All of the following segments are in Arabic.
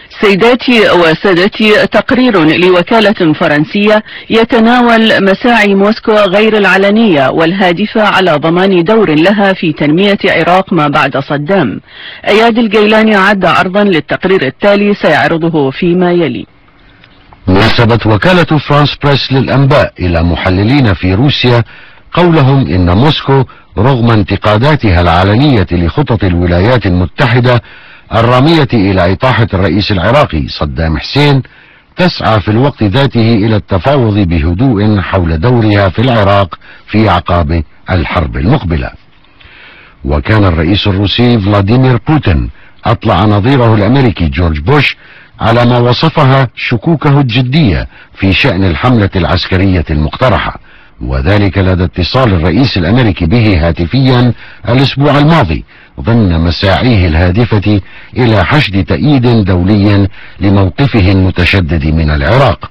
سيداتي وسادتي، تقرير لوكالة فرنسية يتناول مساعي موسكو غير العلنية والهادفة على ضمان دور لها في تنمية عراق ما بعد صدام. أياد الجيلاني عد عرضا للتقرير التالي سيعرضه فيما يلي. نسبت وكالة فرانس بريس للأنباء إلى محللين في روسيا قولهم إن موسكو رغم انتقاداتها العلنية لخطط الولايات المتحدة الرامية إلى إطاحة الرئيس العراقي صدام حسين تسعى في الوقت ذاته إلى التفاوض بهدوء حول دورها في العراق في أعقاب الحرب المقبلة. وكان الرئيس الروسي فلاديمير بوتين أطلع نظيره الأمريكي جورج بوش على ما وصفها شكوكه الجدية في شأن الحملة العسكرية المقترحة، وذلك لدى اتصال الرئيس الأمريكي به هاتفيا الأسبوع الماضي ضمن مساعيه الهادفة إلى حشد تأييد دولي لموقفه المتشدد من العراق.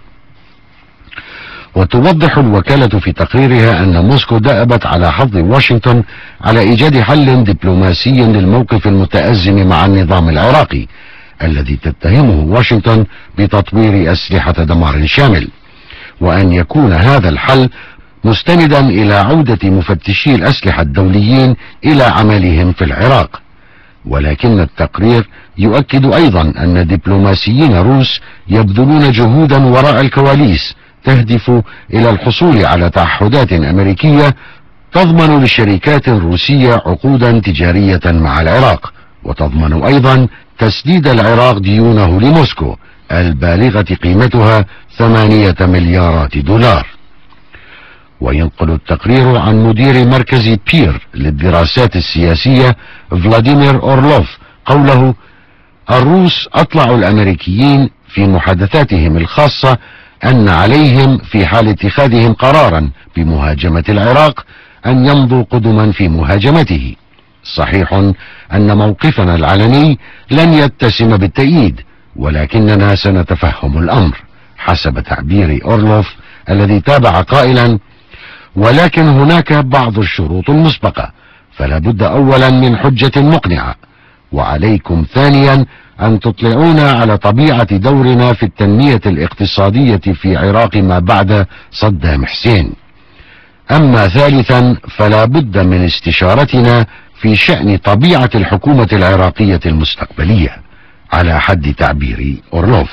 وتوضح الوكالة في تقريرها أن موسكو دأبت على حظ واشنطن على إيجاد حل دبلوماسي للموقف المتأزم مع النظام العراقي الذي تتهمه واشنطن بتطوير أسلحة دمار شامل، وأن يكون هذا الحل مستندا إلى عودة مفتشي الأسلحة الدوليين إلى عملهم في العراق. ولكن التقرير يؤكد أيضا أن دبلوماسيين روس يبذلون جهودا وراء الكواليس تهدف إلى الحصول على تعهدات أمريكية تضمن للشركات الروسية عقودا تجارية مع العراق، وتضمن أيضا تسديد العراق ديونه لموسكو البالغة قيمتها 8 مليارات دولار. وينقل التقرير عن مدير مركز بير للدراسات السياسية فلاديمير أورلوف قوله: الروس أطلعوا الأمريكيين في محادثاتهم الخاصة أن عليهم في حال اتخاذهم قرارا بمهاجمة العراق أن يمضوا قدما في مهاجمته. صحيح أن موقفنا العلني لن يتسم بالتأييد، ولكننا سنتفهم الأمر، حسب تعبير أورلوف الذي تابع قائلا: ولكن هناك بعض الشروط المسبقة، فلا بد أولا من حجة مقنعة، وعليكم ثانيا أن تطلعونا على طبيعة دورنا في التنمية الاقتصادية في عراق ما بعد صدام حسين. أما ثالثا فلا بد من استشارتنا في شأن طبيعة الحكومة العراقية المستقبلية، على حد تعبير أورلوف.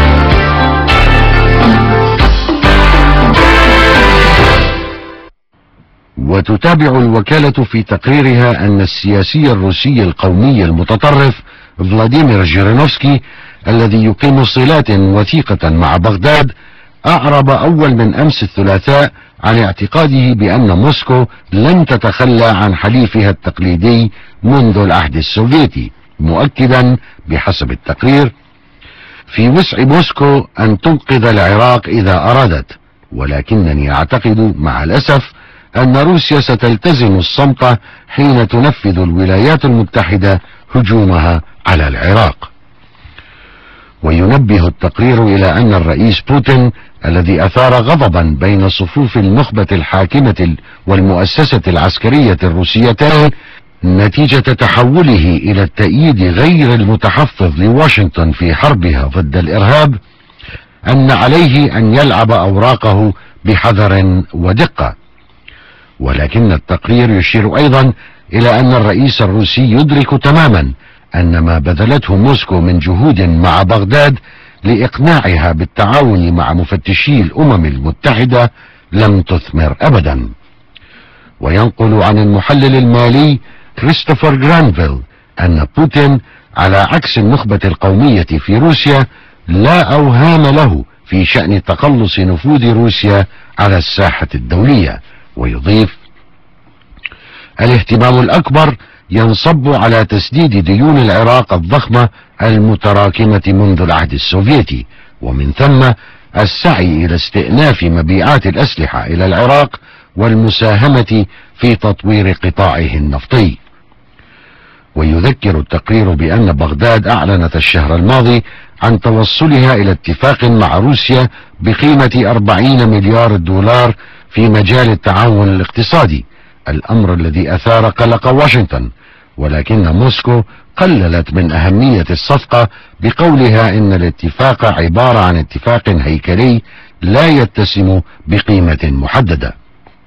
وتتابع الوكالة في تقريرها أن السياسي الروسي القومي المتطرف فلاديمير جيرينوفسكي الذي يقيم صلات وثيقة مع بغداد أعرب أول من أمس الثلاثاء عن اعتقاده بأن موسكو لن تتخلى عن حليفها التقليدي منذ العهد السوفيتي، مؤكدا بحسب التقرير: في وسع موسكو أن تنقذ العراق إذا أرادت، ولكنني أعتقد مع الأسف أن روسيا ستلتزم الصمت حين تنفذ الولايات المتحدة هجومها على العراق. وينبه التقرير إلى أن الرئيس بوتين الذي أثار غضبا بين صفوف النخبة الحاكمة والمؤسسة العسكرية الروسيتان نتيجة تحوله إلى التأييد غير المتحفظ لواشنطن في حربها ضد الإرهاب، أن عليه أن يلعب أوراقه بحذر ودقة. ولكن التقرير يشير أيضا إلى أن الرئيس الروسي يدرك تماما أن ما بذلته موسكو من جهود مع بغداد لإقناعها بالتعاون مع مفتشي الأمم المتحدة لم تثمر أبدا. وينقل عن المحلل المالي كريستوفر جرانفيل أن بوتين على عكس النخبة القومية في روسيا لا أوهام له في شأن تقلص نفوذ روسيا على الساحة الدولية. ويضيف: الاهتمام الأكبر ينصب على تسديد ديون العراق الضخمة المتراكمة منذ العهد السوفيتي، ومن ثم السعي إلى استئناف مبيعات الأسلحة إلى العراق والمساهمة في تطوير قطاعه النفطي. ويذكر التقرير بأن بغداد أعلنت الشهر الماضي عن توصلها إلى اتفاق مع روسيا بقيمة 40 مليار دولار في مجال التعاون الاقتصادي، الأمر الذي أثار قلق واشنطن، ولكن موسكو قللت من أهمية الصفقة بقولها إن الاتفاق عبارة عن اتفاق هيكلي لا يتسم بقيمة محددة.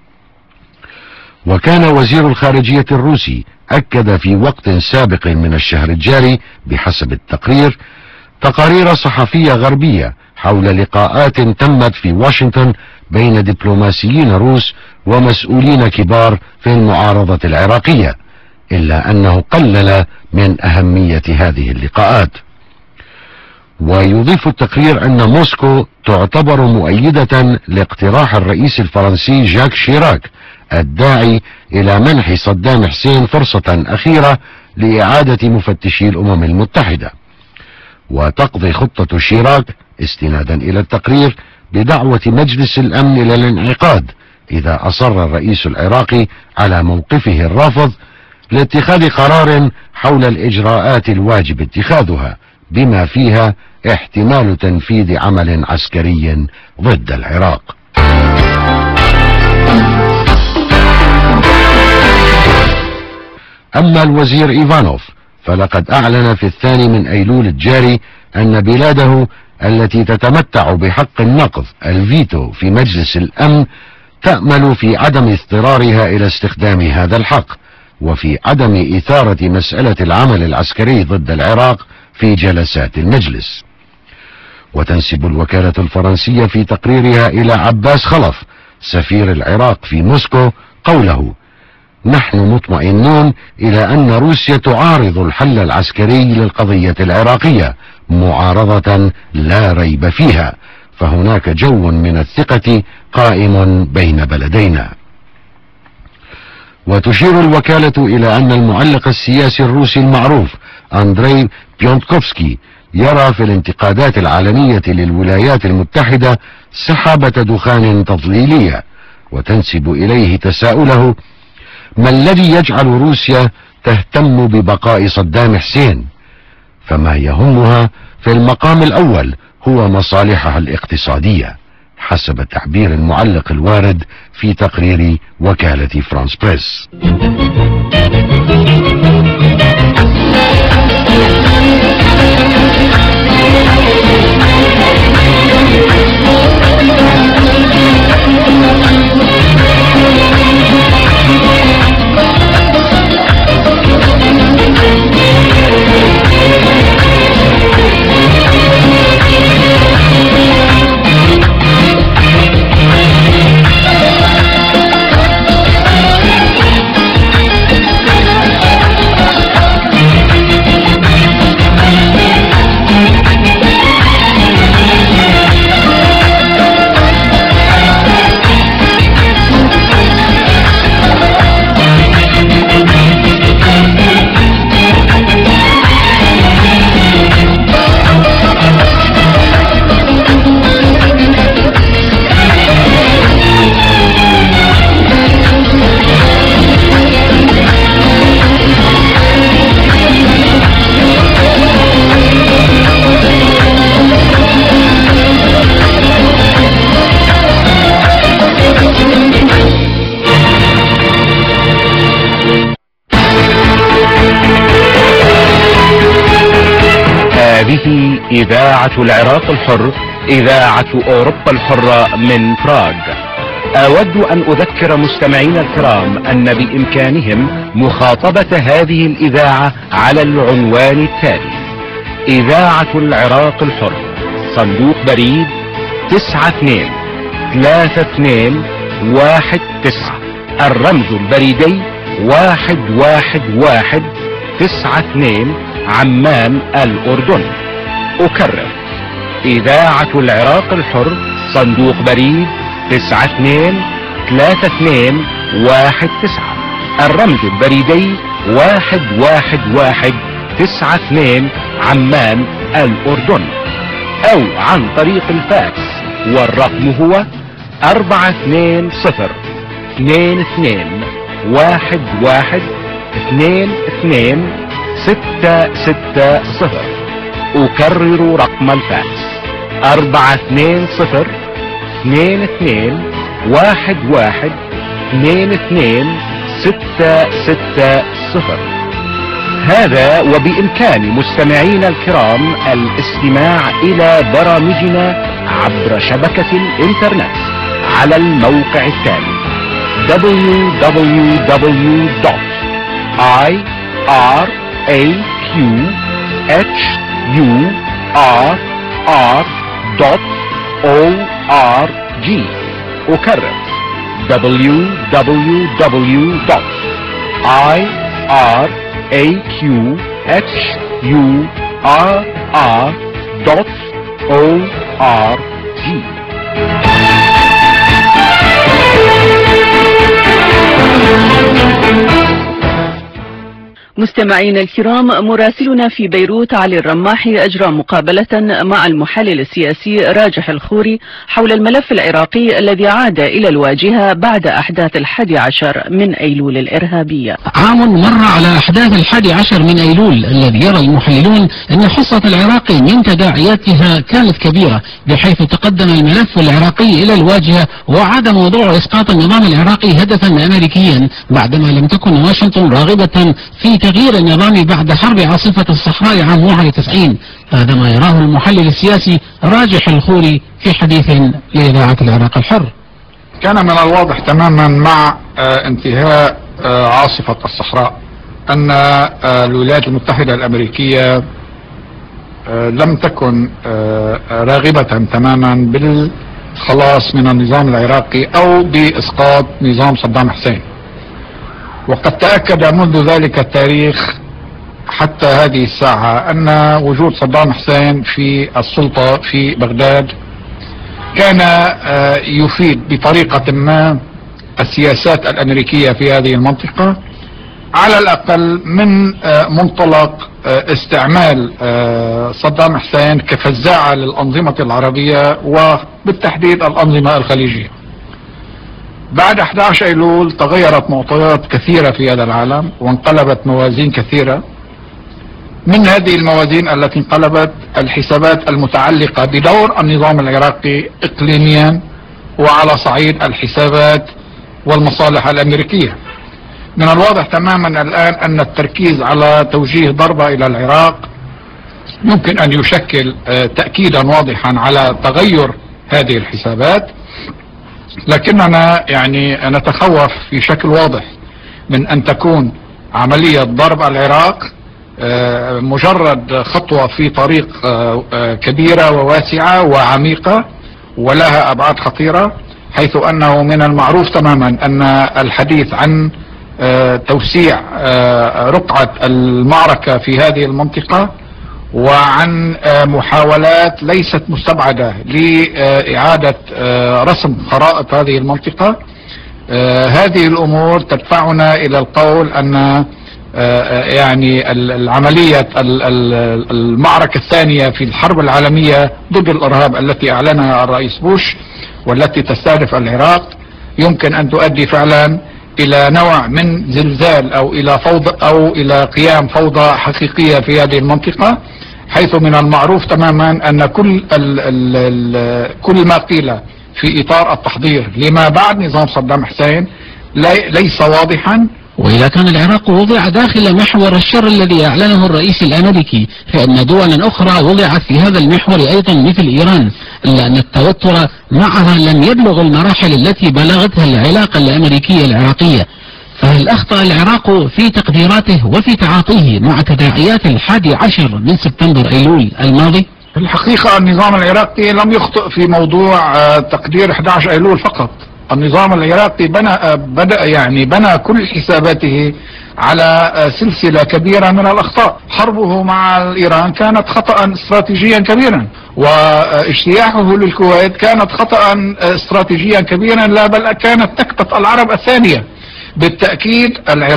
وكان وزير الخارجية الروسي أكد في وقت سابق من الشهر الجاري بحسب التقرير تقارير صحفية غربية حول لقاءات تمت في واشنطن بين دبلوماسيين روس ومسؤولين كبار في المعارضة العراقية، إلا أنه قلل من أهمية هذه اللقاءات. ويضيف التقرير أن موسكو تعتبر مؤيدة لاقتراح الرئيس الفرنسي جاك شيراك الداعي إلى منح صدام حسين فرصة أخيرة لإعادة مفتشي الأمم المتحدة. وتقضي خطة شيراك استنادا إلى التقرير بدعوة مجلس الأمن إلى الانعقاد إذا أصر الرئيس العراقي على موقفه الرافض لاتخاذ قرار حول الإجراءات الواجب اتخاذها، بما فيها احتمال تنفيذ عمل عسكري ضد العراق. أما الوزير إيفانوف فلقد أعلن في 2 من أيلول الجاري أن بلاده التي تتمتع بحق النقض الفيتو في مجلس الأمن تأمل في عدم اضطرارها إلى استخدام هذا الحق، وفي عدم إثارة مسألة العمل العسكري ضد العراق في جلسات المجلس. وتنسب الوكالة الفرنسية في تقريرها إلى عباس خلف سفير العراق في موسكو قوله: نحن مطمئنون إلى أن روسيا تعارض الحل العسكري للقضية العراقية معارضة لا ريب فيها، فهناك جو من الثقة قائم بين بلدينا. وتشير الوكالة إلى أن المعلق السياسي الروسي المعروف أندري بيونتكوفسكي يرى في الانتقادات العلنية للولايات المتحدة سحابة دخان تضليلية، وتنسب إليه تساؤله: ما الذي يجعل روسيا تهتم ببقاء صدام حسين؟ فما يهمها في المقام الأول هو مصالحها الاقتصادية، حسب تعبير المعلق الوارد في تقرير وكالة فرانس بريس. هذه إذاعة العراق الحر، إذاعة أوروبا الحرة من براغ. أود أن أذكر مستمعين الكرام أن بإمكانهم مخاطبة هذه الإذاعة على العنوان التالي: إذاعة العراق الحر، صندوق بريد 923219، الرمز البريدي 11192 عمان الأردن. أكرر: إذاعة العراق الحر، صندوق بريد 923219، الرمز البريدي 11192 عمان الأردن، أو عن طريق الفاكس، والرقم هو 420-22-11-22-660. أكرر رقم الفاكس: 420-22-11-22-660. هذا وبإمكان مستمعينا الكرام الاستماع إلى برامجنا عبر شبكة الإنترنت على الموقع التالي www.iraqhurr.org. أكرر www.iraqhurr.org. مستمعينا الكرام، مراسلنا في بيروت علي الرماحي أجرى مقابلة مع المحلل السياسي راجح الخوري حول الملف العراقي الذي عاد إلى الواجهة بعد أحداث 11 من أيلول الإرهابية. عام مر على أحداث 11 من أيلول الذي يرى المحللون أن حصة العراق من تداعياتها كانت كبيرة، بحيث تقدم الملف العراقي إلى الواجهة وعاد موضوع إسقاط النظام العراقي هدفا أمريكيا، بعدما لم تكن واشنطن راغبة في تغيير النظام بعد حرب عاصفة الصحراء عام 91. هذا ما يراه المحلل السياسي راجح الخوري في حديث لإذاعة العراق الحر. كان من الواضح تماما مع انتهاء عاصفة الصحراء أن الولايات المتحدة الأمريكية لم تكن راغبة تماما بالخلاص من النظام العراقي أو بإسقاط نظام صدام حسين، وقد تأكد منذ ذلك التاريخ حتى هذه الساعة أن وجود صدام حسين في السلطة في بغداد كان يفيد بطريقة ما السياسات الأمريكية في هذه المنطقة، على الأقل من منطلق استعمال صدام حسين كفزاعة للأنظمة العربية وبالتحديد الأنظمة الخليجية. بعد 11 أيلول تغيرت معطيات كثيرة في هذا العالم وانقلبت موازين كثيرة. من هذه الموازين التي انقلبت الحسابات المتعلقة بدور النظام العراقي إقليميا وعلى صعيد الحسابات والمصالح الأمريكية. من الواضح تماما الآن أن التركيز على توجيه ضربة إلى العراق يمكن أن يشكل تأكيدا واضحا على تغير هذه الحسابات، لكننا يعني نتخوف في شكل واضح من أن تكون عملية ضرب العراق مجرد خطوة في طريق كبيرة وواسعة وعميقة ولها أبعاد خطيرة، حيث أنه من المعروف تماما أن الحديث عن توسيع رقعة المعركة في هذه المنطقة وعن محاولات ليست مستبعدة لإعادة رسم خرائط هذه المنطقة، هذه الأمور تدفعنا إلى القول أن يعني العملية المعركة الثانية في الحرب العالمية ضد الإرهاب التي أعلنها الرئيس بوش والتي تستهدف العراق يمكن أن تؤدي فعلا إلى نوع من زلزال أو إلى فوضى أو إلى قيام فوضى حقيقية في هذه المنطقة، حيث من المعروف تماما أن كل ما قيل في إطار التحضير لما بعد نظام صدام حسين ليس واضحا. وإذا كان العراق وضع داخل محور الشر الذي أعلنه الرئيس الأمريكي، فإن دولا أخرى وضعت في هذا المحور أيضا مثل إيران، إلا أن التوتر معها لم يبلغ المراحل التي بلغتها العلاقة الأمريكية العراقية. فهل أخطأ العراق في تقديراته وفي تعاطيه مع تداعيات 11 من سبتمبر أيلول الماضي؟ في الحقيقة النظام العراقي لم يخطئ في موضوع تقدير 11 أيلول فقط. النظام العراقي بنى كل حساباته على سلسلة كبيرة من الأخطاء. حربه مع إيران كانت خطأ استراتيجيا كبيرا، واجتياحه للكويت كانت خطأ استراتيجيا كبيرا، لا بل كانت نكبة العرب الثانية. بالتأكيد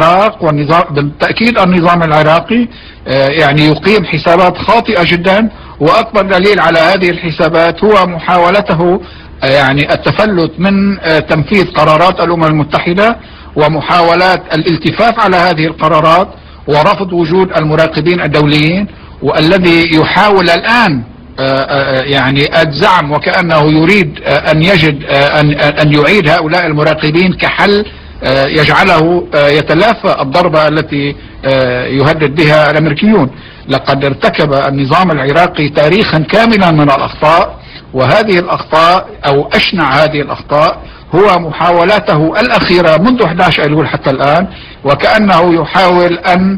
النظام العراقي يعني يقيم حسابات خاطئة جدا، وأكبر دليل على هذه الحسابات هو محاولته يعني التفلت من تنفيذ قرارات الأمم المتحدة ومحاولات الالتفاف على هذه القرارات ورفض وجود المراقبين الدوليين، والذي يحاول الآن يعني الزعم وكأنه يريد أن يجد أن يعيد هؤلاء المراقبين كحل يجعله يتلافى الضربة التي يهدد بها الأمريكيون. لقد ارتكب النظام العراقي تاريخا كاملا من الأخطاء، وهذه الأخطاء أو أشنع هذه الأخطاء هو محاولاته الأخيرة منذ 11 أيلول حتى الآن، وكأنه يحاول أن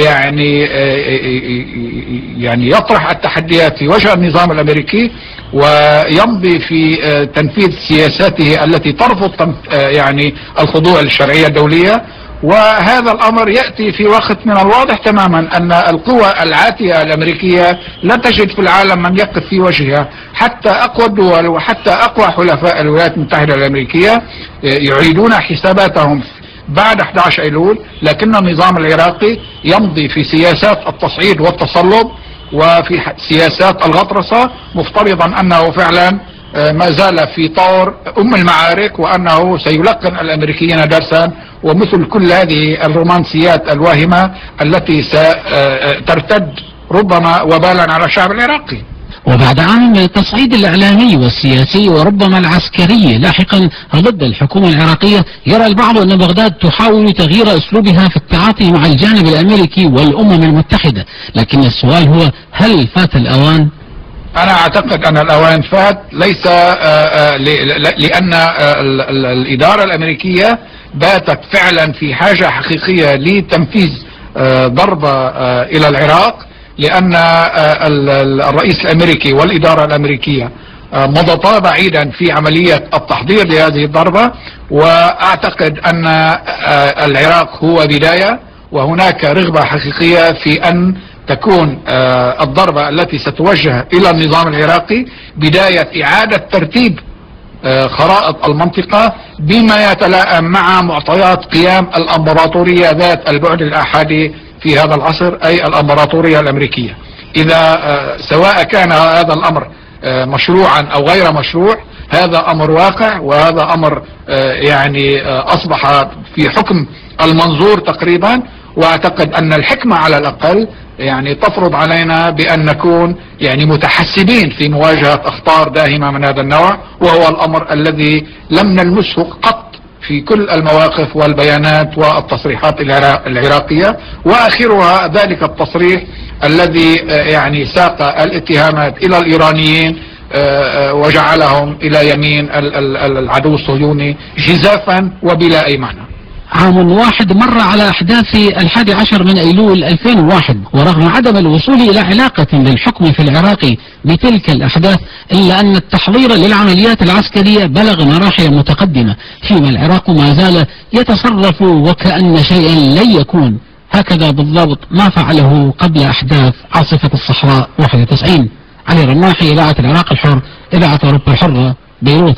يعني يطرح التحديات في وجه النظام الأمريكي ويمضي في تنفيذ سياساته التي ترفض يعني الخضوع للشرعية الدولية. وهذا الأمر يأتي في وقت من الواضح تماما أن القوى العاتية الأمريكية لا تجد في العالم من يقف في وجهها. حتى أقوى الدول وحتى أقوى حلفاء الولايات المتحدة الأمريكية يعيدون حساباتهم بعد 11 أيلول، لكن النظام العراقي يمضي في سياسات التصعيد والتصلب وفي سياسات الغطرسة، مفترضا أنه فعلا ما زال في طور المعارك، وأنه سيلقن الأمريكيين درسا، ومثل كل هذه الرومانسيات الواهمة التي سترتد ربما وبالا على الشعب العراقي. وبعد عام من التصعيد الإعلامي والسياسي وربما العسكري لاحقا ضد الحكومة العراقية، يرى البعض أن بغداد تحاول تغيير أسلوبها في التعاطي مع الجانب الأمريكي والأمم المتحدة، لكن السؤال هو هل فات الأوان؟ أنا أعتقد أن الأوان فات، ليس لأن الإدارة الأمريكية باتت فعلا في حاجة حقيقية لتنفيذ ضربة إلى العراق، لأن الرئيس الأمريكي والإدارة الأمريكية مضتا بعيدا في عملية التحضير لهذه الضربة. وأعتقد أن العراق هو بداية، وهناك رغبة حقيقية في أن تكون الضربة التي ستوجه إلى النظام العراقي بداية إعادة ترتيب خرائط المنطقة بما يتلائم مع معطيات قيام الأمبراطورية ذات البعد الآحادي في هذا العصر، أي الأمبراطورية الأمريكية. إذا سواء كان هذا الأمر مشروعا أو غير مشروع، هذا أمر واقع، وهذا أمر يعني أصبح في حكم المنظور تقريبا. وأعتقد أن الحكمة على الأقل يعني تفرض علينا بأن نكون يعني متحسبين في مواجهة أخطار داهمة من هذا النوع، وهو الأمر الذي لم نلمسه قط في كل المواقف والبيانات والتصريحات العراقية، وآخرها ذلك التصريح الذي يعني ساق الاتهامات إلى الإيرانيين وجعلهم إلى يمين العدو الصهيوني جزافا وبلا أي معنى. عام واحد مر على أحداث 11 من أيلول 2001، ورغم عدم الوصول إلى علاقة للحكم في العراق بتلك الأحداث، إلا أن التحضير للعمليات العسكرية بلغ مراحل متقدمة، فيما العراق ما زال يتصرف وكأن شيئا لن يكون. هكذا بالضبط ما فعله قبل أحداث عاصفة الصحراء 91. علي رماحي، إذاعة العراق الحر، إذاعة أوروبا الحرة، بيروت.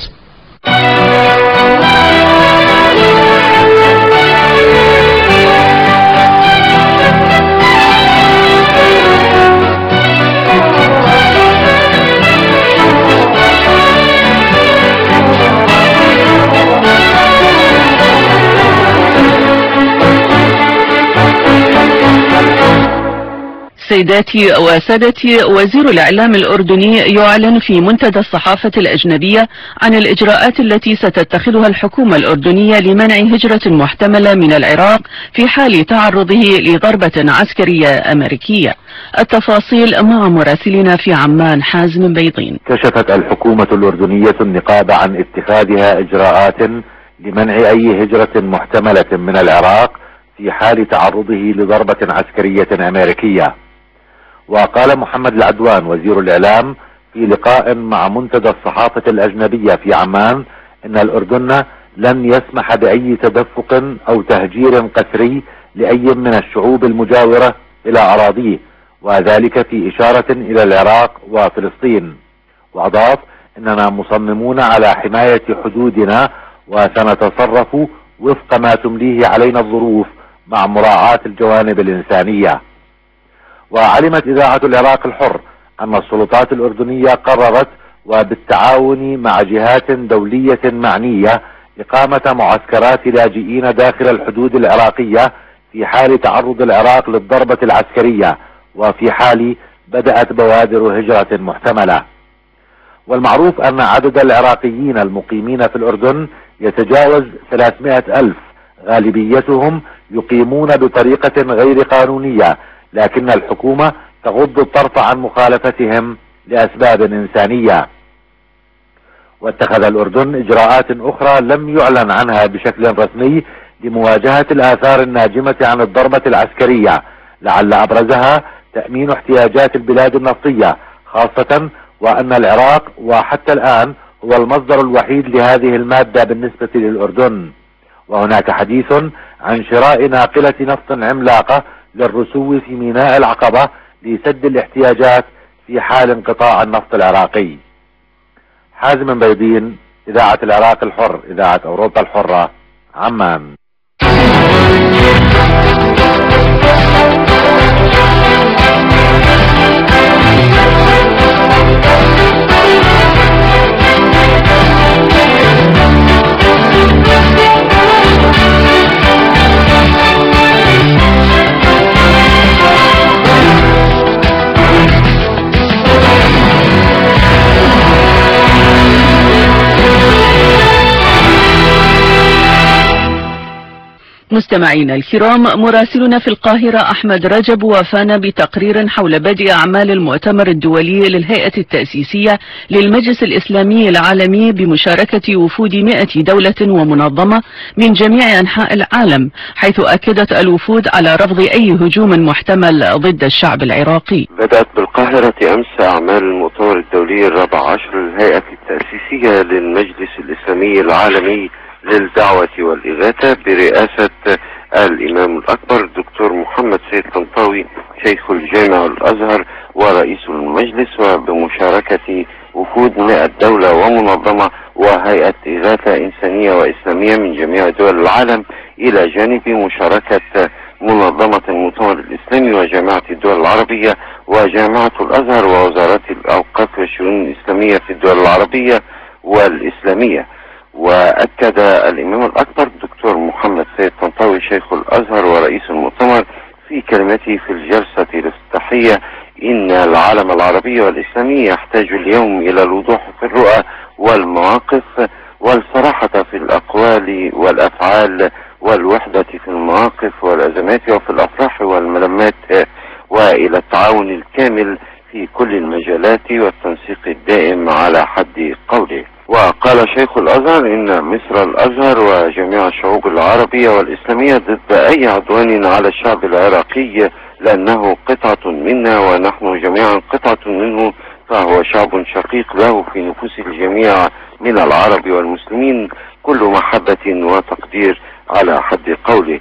سيداتي وسادتي، وزير الإعلام الأردني يعلن في منتدى الصحافة الأجنبية عن الإجراءات التي ستتخذها الحكومة الأردنية لمنع هجرة محتملة من العراق في حال تعرضه لضربة عسكرية أمريكية. التفاصيل مع مراسلنا في عمان حازم بيضين. كشفت الحكومة الأردنية النقاب عن اتخاذها إجراءات لمنع أي هجرة محتملة من العراق في حال تعرضه لضربة عسكرية أمريكية. وقال محمد العدوان وزير الإعلام في لقاء مع منتدى الصحافة الأجنبية في عمان إن الأردن لن يسمح بأي تدفق أو تهجير قسري لأي من الشعوب المجاورة إلى أراضيه، وذلك في إشارة إلى العراق وفلسطين. وأضاف إننا مصممون على حماية حدودنا وسنتصرف وفق ما تمليه علينا الظروف مع مراعاة الجوانب الإنسانية. وعلمت إذاعة العراق الحر أن السلطات الأردنية قررت وبالتعاون مع جهات دولية معنية إقامة معسكرات لاجئين داخل الحدود العراقية في حال تعرض العراق للضربة العسكرية، وفي حال بدأت بوادر هجرة محتملة. والمعروف أن عدد العراقيين المقيمين في الأردن يتجاوز 300,000، غالبيتهم يقيمون بطريقة غير قانونية، لكن الحكومة تغض الطرف عن مخالفتهم لأسباب إنسانية. واتخذ الأردن إجراءات أخرى لم يعلن عنها بشكل رسمي لمواجهة الآثار الناجمة عن الضربة العسكرية، لعل أبرزها تأمين احتياجات البلاد النفطية، خاصة وأن العراق وحتى الآن هو المصدر الوحيد لهذه المادة بالنسبة للأردن. وهناك حديث عن شراء ناقلة نفط عملاقة للرسو في ميناء العقبة لسد الاحتياجات في حال انقطاع النفط العراقي. حازم بيضين، إذاعة العراق الحر، إذاعة أوروبا الحرة، عمان. مستمعينا الكرام، مراسلنا في القاهرة أحمد رجب وافانا بتقرير حول بدء أعمال المؤتمر الدولي للهيئة التأسيسية للمجلس الإسلامي العالمي بمشاركة وفود 100 دولة ومنظمة من جميع أنحاء العالم، حيث أكدت الوفود على رفض أي هجوم محتمل ضد الشعب العراقي. بدأت بالقاهرة أمس أعمال المؤتمر الدولي ال14 للهيئة التأسيسية للمجلس الإسلامي العالمي للدعوة والإغاثة برئاسة الإمام الأكبر الدكتور محمد سيد طنطاوي شيخ الجامع الأزهر ورئيس المجلس، وبمشاركة وفود 100 دولة ومنظمة وهيئة إغاثة إنسانية وإسلامية من جميع دول العالم، إلى جانب مشاركة منظمة المؤتمر الإسلامي وجامعة الدول العربية وجامعة الأزهر ووزارات الأوقاف والشؤون الإسلامية في الدول العربية والإسلامية. وأكد الإمام الأكبر الدكتور محمد سيد طنطاوي شيخ الأزهر ورئيس المؤتمر في كلمته في الجلسة الافتتاحية إن العالم العربي والإسلامي يحتاج اليوم إلى الوضوح في الرؤى والمواقف والصراحة في الأقوال والأفعال والوحدة في المواقف والأزمات وفي الأفراح والملمات، وإلى التعاون الكامل في كل المجالات والتنسيق الدائم على حد قوله. وقال شيخ الأزهر إن مصر الأزهر وجميع الشعوب العربية والإسلامية ضد أي عدوان على الشعب العراقي، لأنه قطعة منا ونحن جميعا قطعة منه، فهو شعب شقيق له في نفوس الجميع من العرب والمسلمين كل محبة وتقدير على حد قوله.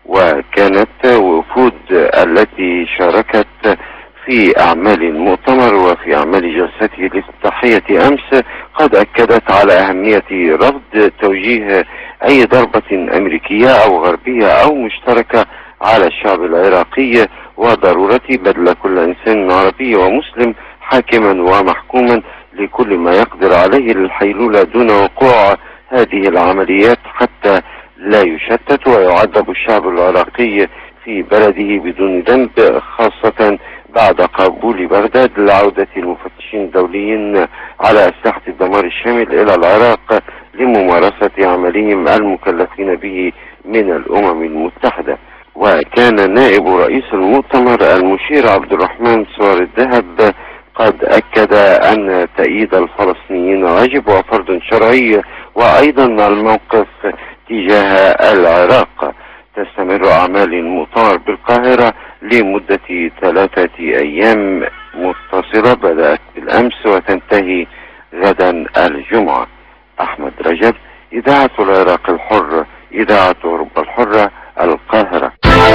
وكانت وفود التي شاركت في أعمال المؤتمر وفي أعمال جلسته الافتتاحية أمس قد أكدت على أهمية رفض توجيه أي ضربة أمريكية أو غربية أو مشتركة على الشعب العراقي، وضرورة بذل كل إنسان عربي ومسلم حاكما ومحكوما لكل ما يقدر عليه للحيلولة دون وقوع هذه العمليات حتى لا يشتت ويعذب الشعب العراقي في بلده بدون ذنب، خاصة بعد قبول بغداد لعودة المفتشين الدوليين على أسلحة الدمار الشامل إلى العراق لممارسة عملهم المكلفين به من الأمم المتحدة. وكان نائب رئيس المؤتمر المشير عبد الرحمن سوار الذهب قد أكد أن تأييد الفلسطينيين واجب وفرض شرعي، وأيضا الموقف تجاه العراق. تستمر أعمال المؤتمر بالقاهرة لمدة 3 أيام متصلة، بدأت بالأمس وتنتهي غدا الجمعة. أحمد رجب، إذاعة العراق الحر، إذاعة أوروبا الحرة، القاهرة.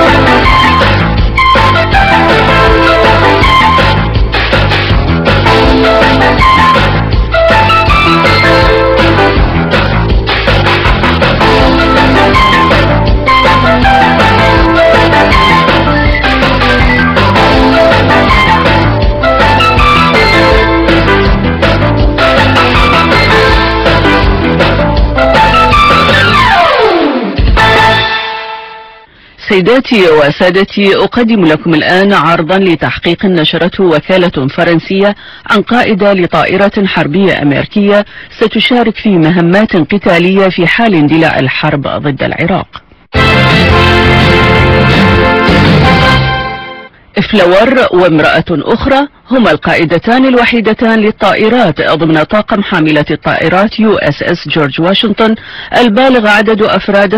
سيداتي وسادتي، أقدم لكم الآن عرضا لتحقيق نشرته وكالة فرنسية عن قائدة لطائرة حربية أمريكية ستشارك في مهمات قتالية في حال اندلاع الحرب ضد العراق. فلور وامرأة أخرى هما القائدتان الوحيدتان للطائرات ضمن طاقم حاملة الطائرات USS جورج واشنطن البالغ عدد أفراده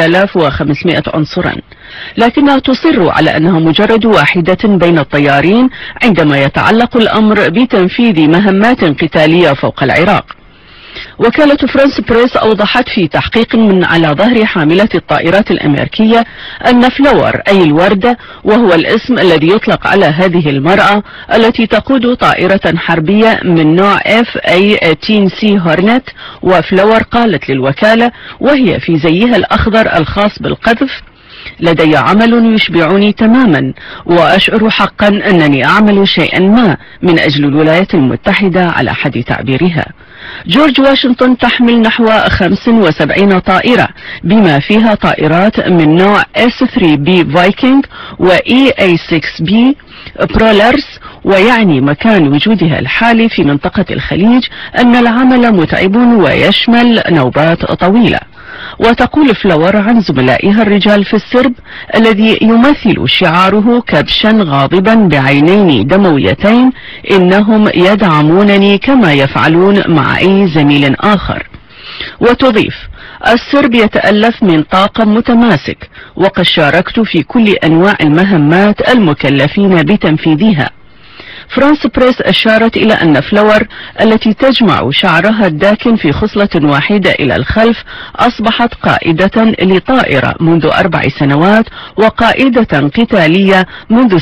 5500 عنصرا، لكنها تصر على أنها مجرد واحدة بين الطيارين عندما يتعلق الأمر بتنفيذ مهمات قتالية فوق العراق. وكالة فرانس بريس أوضحت في تحقيق من على ظهر حاملة الطائرات الأمريكية أن فلور أي الوردة، وهو الاسم الذي يطلق على هذه المرأة التي تقود طائرة حربية من نوع F/A-18C هورنت. وفلور قالت للوكالة وهي في زيها الأخضر الخاص بالقذف: لدي عمل يشبعني تماما، وأشعر حقا أنني أعمل شيئا ما من أجل الولايات المتحدة على حد تعبيرها. جورج واشنطن تحمل نحو 75 طائرة بما فيها طائرات من نوع S-3B فايكنج و EA-6B برولرز، ويعني مكان وجودها الحالي في منطقة الخليج أن العمل متعب ويشمل نوبات طويلة. وتقول فلور عن زملائها الرجال في السرب الذي يمثل شعاره كبشا غاضبا بعينين دمويتين: إنهم يدعمونني كما يفعلون مع أي زميل آخر. وتضيف: السرب يتألف من طاقم متماسك، وقد شاركت في كل أنواع المهمات المكلفين بتنفيذها. فرانس بريس أشارت إلى أن فلور التي تجمع شعرها الداكن في خصلة واحدة إلى الخلف أصبحت قائدة لطائرة منذ 4 سنوات وقائدة قتالية منذ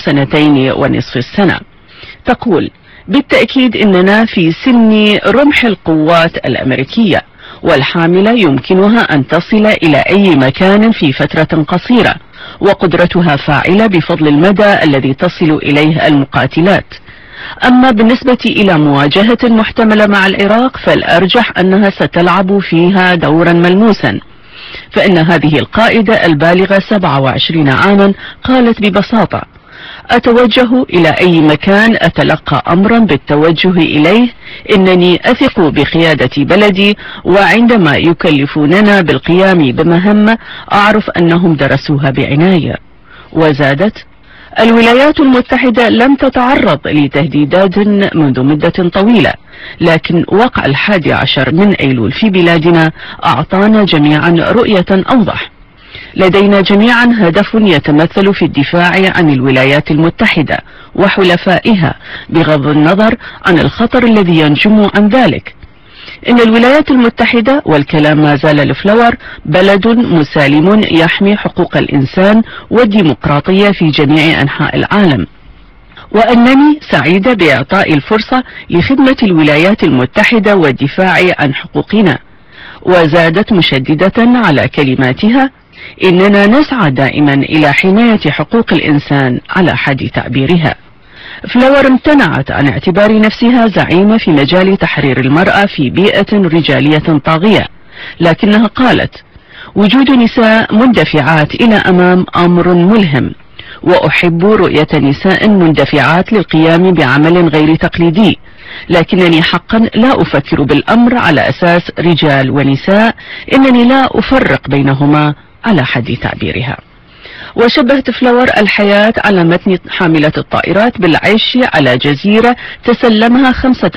2.5 سنة. تقول: بالتأكيد إننا في سن رمح القوات الأمريكية، والحاملة يمكنها أن تصل إلى أي مكان في فترة قصيرة، وقدرتها فاعلة بفضل المدى الذي تصل إليه المقاتلات. أما بالنسبة إلى مواجهة محتملة مع العراق فالأرجح أنها ستلعب فيها دورا ملموسا، فإن هذه القائدة البالغة 27 عاما قالت ببساطة: أتوجه إلى أي مكان أتلقى أمرا بالتوجه إليه، إنني أثق بقيادة بلدي، وعندما يكلفوننا بالقيام بمهمة أعرف أنهم درسوها بعناية. وزادت: الولايات المتحدة لم تتعرض لتهديدات منذ مدة طويلة، لكن وقع 11 من أيلول في بلادنا أعطانا جميعا رؤية أوضح. لدينا جميعا هدف يتمثل في الدفاع عن الولايات المتحدة وحلفائها بغض النظر عن الخطر الذي ينجم عن ذلك. إن الولايات المتحدة، والكلام ما زال لفلور، بلد مسالم يحمي حقوق الإنسان والديمقراطية في جميع أنحاء العالم، وأنني سعيدة بإعطاء الفرصة لخدمة الولايات المتحدة والدفاع عن حقوقنا. وزادت مشددة على كلماتها: إننا نسعى دائما إلى حماية حقوق الإنسان على حد تعبيرها. فلور امتنعت عن اعتبار نفسها زعيمة في مجال تحرير المرأة في بيئة رجالية طاغية، لكنها قالت: وجود نساء مندفعات إلى أمام أمر ملهم، وأحب رؤية نساء مندفعات للقيام بعمل غير تقليدي، لكنني حقا لا أفكر بالأمر على أساس رجال ونساء، إنني لا أفرق بينهما على حد تعبيرها. وشبهت فلور الحياة على متن حاملة الطائرات بالعيش على جزيرة تسلمها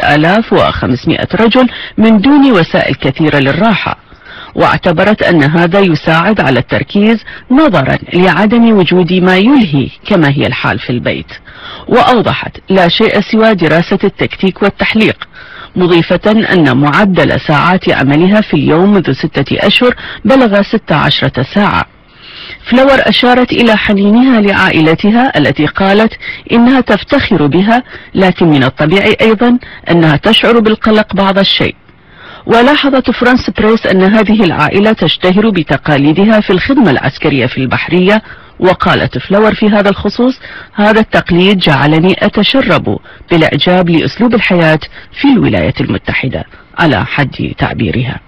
5500 رجل من دون وسائل كثيرة للراحة، واعتبرت أن هذا يساعد على التركيز نظرا لعدم وجود ما يلهي كما هي الحال في البيت. وأوضحت: لا شيء سوى دراسة التكتيك والتحليق، مضيفة أن معدل ساعات عملها في اليوم منذ 6 أشهر بلغ 16 ساعة. فلور أشارت إلى حنينها لعائلتها التي قالت إنها تفتخر بها، لكن من الطبيعي أيضا أنها تشعر بالقلق بعض الشيء. ولاحظت فرانس بريس أن هذه العائلة تشتهر بتقاليدها في الخدمة العسكرية في البحرية، وقالت فلور في هذا الخصوص: هذا التقليد جعلني أتشرب بالإعجاب لأسلوب الحياة في الولايات المتحدة على حد تعبيرها.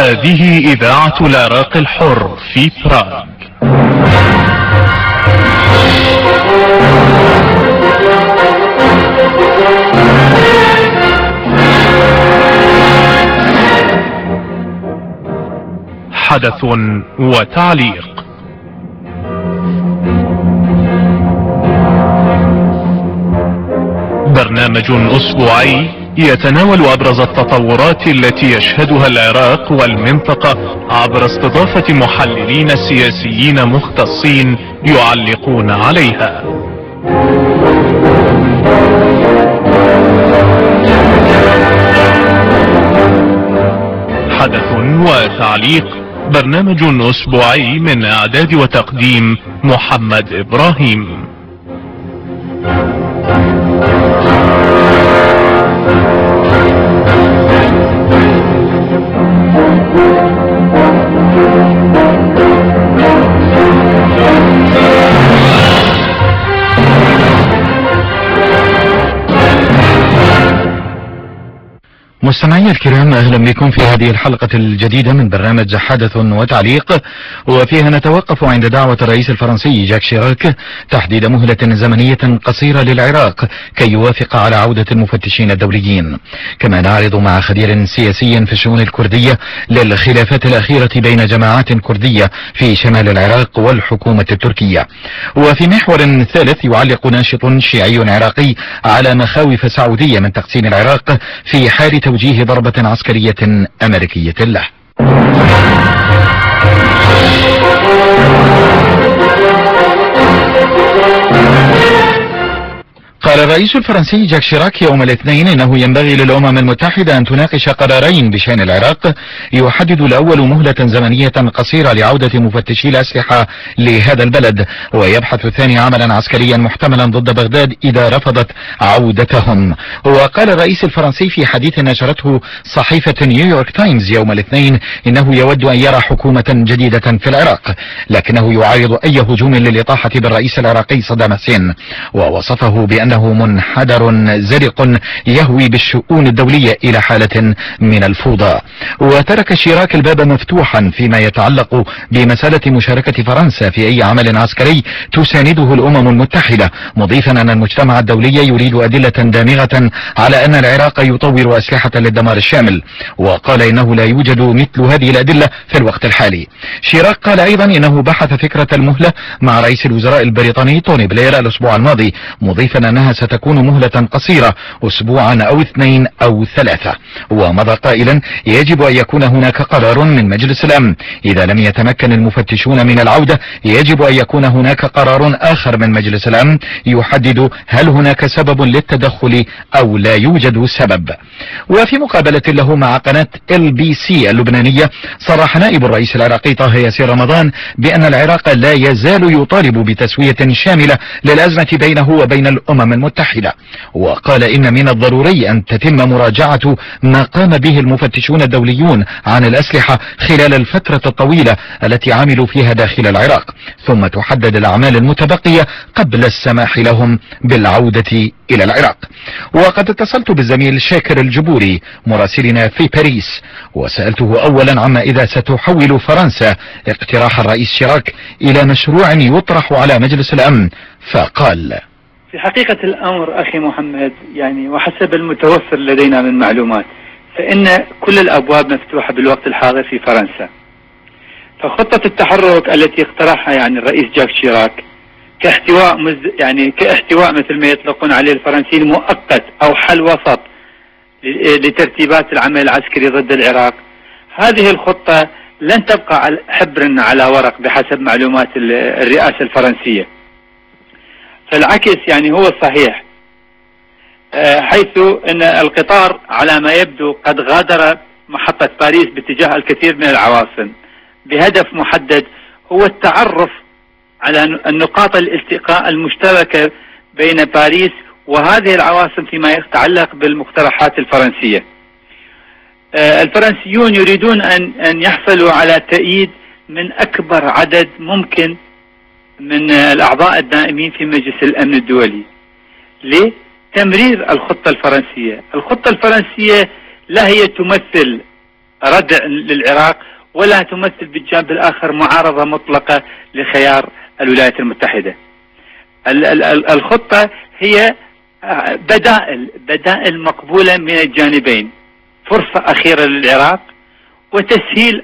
هذه إذاعة العراق الحر في براغ. حدث وتعليق. برنامج أسبوعي يتناول أبرز التطورات التي يشهدها العراق والمنطقة عبر استضافة محللين سياسيين مختصين يعلقون عليها. حدث وتعليق، برنامج أسبوعي من إعداد وتقديم محمد إبراهيم. مستمعي الكرام، اهلا بكم في هذه الحلقة الجديدة من برنامج حدث وتعليق، وفيها نتوقف عند دعوة الرئيس الفرنسي جاك شيراك تحديد مهلة زمنية قصيرة للعراق كي يوافق على عودة المفتشين الدوليين. كما نعرض مع خبير سياسي في الشؤون الكردية للخلافات الأخيرة بين جماعات كردية في شمال العراق والحكومة التركية. وفي محور ثالث يعلق ناشط شيعي عراقي على مخاوف سعودية من تقسيم العراق في حال توجيه ضربة عسكرية أمريكية له. قال الرئيس الفرنسي جاك شيراك يوم الاثنين انه ينبغي للامم المتحدة ان تناقش قرارين بشان العراق يحدد الاول مهلة زمنية قصيرة لعودة مفتشي الاسلحة لهذا البلد، ويبحث الثاني عملا عسكريا محتملا ضد بغداد اذا رفضت عودتهم. وقال الرئيس الفرنسي في حديث نشرته صحيفة نيويورك تايمز يوم الاثنين انه يود ان يرى حكومة جديدة في العراق، لكنه يعارض اي هجوم للاطاحة بالرئيس العراقي صدام حسين، ووصفه بأنه منحدر زرق يهوي بالشؤون الدولية إلى حالة من الفوضى. وترك شيراك الباب مفتوحا فيما يتعلق بمسألة مشاركة فرنسا في أي عمل عسكري تسانده الأمم المتحدة، مضيفا أن المجتمع الدولي يريد أدلة دامغة على أن العراق يطور أسلحة للدمار الشامل، وقال إنه لا يوجد مثل هذه الأدلة في الوقت الحالي. شيراك قال أيضا إنه بحث فكرة المهلة مع رئيس الوزراء البريطاني توني بلير الأسبوع الماضي، مضيفا أنها ستكون مهلة قصيرة أسبوعا أو 2 أو 3، ومضى قائلا يجب أن يكون هناك قرار من مجلس الأمن. إذا لم يتمكن المفتشون من العودة يجب أن يكون هناك قرار آخر من مجلس الأمن يحدد هل هناك سبب للتدخل أو لا يوجد سبب. وفي مقابلة له مع قناة LBC اللبنانية صرح نائب الرئيس العراقي طه ياسين رمضان بأن العراق لا يزال يطالب بتسوية شاملة للأزمة بينه وبين الأمم المتحدة، وقال إن من الضروري أن تتم مراجعة ما قام به المفتشون الدوليون عن الأسلحة خلال الفترة الطويلة التي عملوا فيها داخل العراق، ثم تحدد الأعمال المتبقية قبل السماح لهم بالعودة إلى العراق. وقد اتصلت بالزميل شاكر الجبوري مراسلنا في باريس وسألته أولا عما إذا ستحول فرنسا اقتراح الرئيس شيراك إلى مشروع يطرح على مجلس الأمن، فقال: في حقيقة الأمر أخي محمد، يعني وحسب المتوفر لدينا من معلومات فإن كل الأبواب مفتوحة بالوقت الحاضر في فرنسا. فخطة التحرك التي اقترحها يعني الرئيس جاك شيراك كاحتواء مثل ما يطلقون عليه الفرنسيين مؤقت أو حل وسط لترتيبات العمل العسكري ضد العراق، هذه الخطة لن تبقى حبر على ورق بحسب معلومات الرئاسة الفرنسية. فالعكس يعني هو الصحيح، حيث ان القطار على ما يبدو قد غادر محطة باريس باتجاه الكثير من العواصم بهدف محدد هو التعرف على النقاط الالتقاء المشتركة بين باريس وهذه العواصم فيما يتعلق بالمقترحات الفرنسية. الفرنسيون يريدون أن يحصلوا على تأييد من أكبر عدد ممكن من الأعضاء الدائمين في مجلس الأمن الدولي لتمرير الخطة الفرنسية. الخطة الفرنسية لا هي تمثل ردع للعراق، ولا تمثل بالجانب الآخر معارضة مطلقة لخيار الولايات المتحدة. الخطة هي بدائل مقبولة من الجانبين، فرصة أخيرة للعراق وتسهيل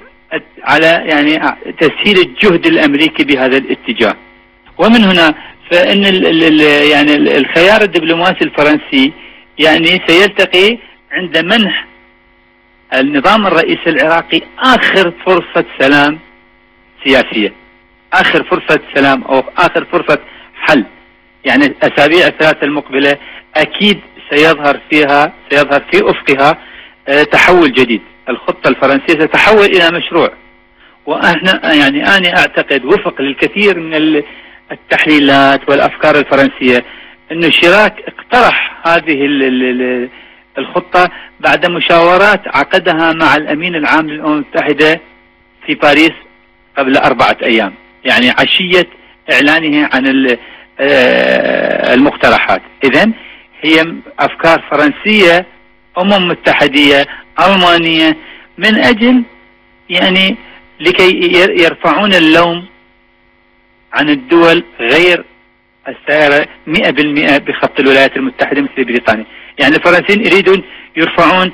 تسهيل الجهد الأمريكي بهذا الاتجاه. ومن هنا فإن الخيار الدبلوماسي الفرنسي سيلتقي عند منح النظام الرئيسي العراقي آخر فرصة سلام سياسية، آخر فرصة سلام أو آخر فرصة حل. الأسابيع الثلاثة المقبلة أكيد سيظهر في أفقها تحول جديد. الخطة الفرنسية ستتحول إلى مشروع، وأنا أنا أعتقد وفق للكثير من التحليلات والأفكار الفرنسية أن شيراك اقترح هذه الخطة بعد مشاورات عقدها مع الأمين العام للأمم المتحدة في باريس قبل 4 أيام، عشية إعلانه عن المقترحات. إذن هي أفكار فرنسية متحدية ألمانية من أجل لكي يرفعون اللوم عن الدول غير السائرة 100% بخط الولايات المتحدة مثل بريطانيا. الفرنسيين يريدون يرفعون